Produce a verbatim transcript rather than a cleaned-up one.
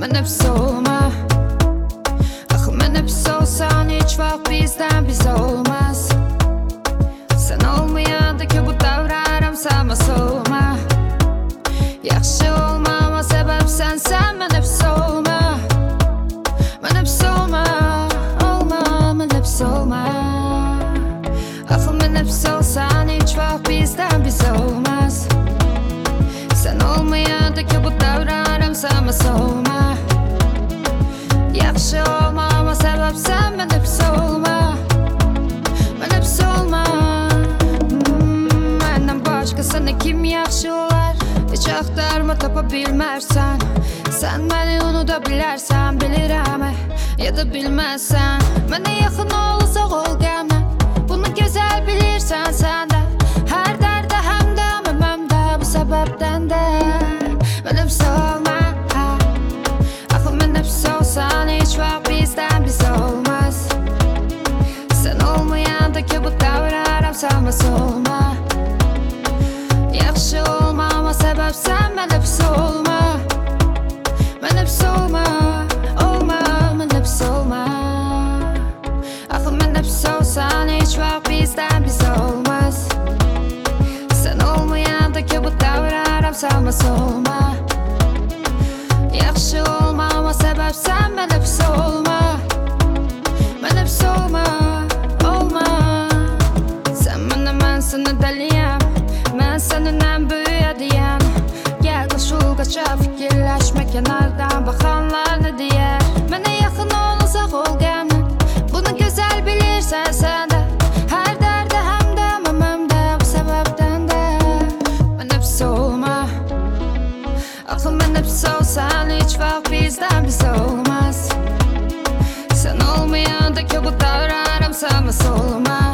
Ben hep soğuma. Ah ben hep soğusan hiç vakt bizden biz olmaz. Sen olmayanda ki bu davranırım sana soğuma. Yaxşı olmama sebep sensen ben hep soğuma. Ben hep soğuma. Olma ben hep soğuma. Ah ben hep soğusan hiç vakt bizden biz olmaz. Sen olmayanda ki bu davranırım sana soğuma. Yaxşı olmama sebep sen ben hep soğuma. Ben hep soğuma. hmm, Məndən başqasını kim yaxşı olar? Hiç axtarma tapa bilmərsən. Sən məni unuda bilərsən, bilirəm ya da bilməzsən. Mənə yaxın olsaq ol gəlmə. Bunu gözəl bilirsən sən də. Hər dərdə həm də məməm də bu səbəbdən də. Mən hep soğuma. Axı mən hep soğusan hiç vakt bizdən biz olmaz. Sen olmayanda ki bu davranırım sana soğuma. Yaxşı olmama sebep sen ben hep soğuma. Ben hep soğuma. Olma ben hep soğuma. Axı mən hep soğusan hiç vakt bizdən biz olmaz. Sen olmayanda ki bu davranırım sana soğuma. Yaxşı olmama sebep sen ben hep soğuma. Ben hep soğuma. Olma. Sen bana mən sana dəliyəm. Mən sənin ən böyük hədiyəm. Gəl qoşul qaça fikirləşmə kənardan baxanlar nə deyər. Mənə yaxın olsaq ol gəlmə. Bunu gözəl bilirsən sən də. Hər dərdə həm də məməm də bu səbəbdən də. Mən hep soğuma. Axı mən hep soğusan hiç vakt bizdən biz olmaz. Sen olmayanda ki bu davranırım sana soğuma.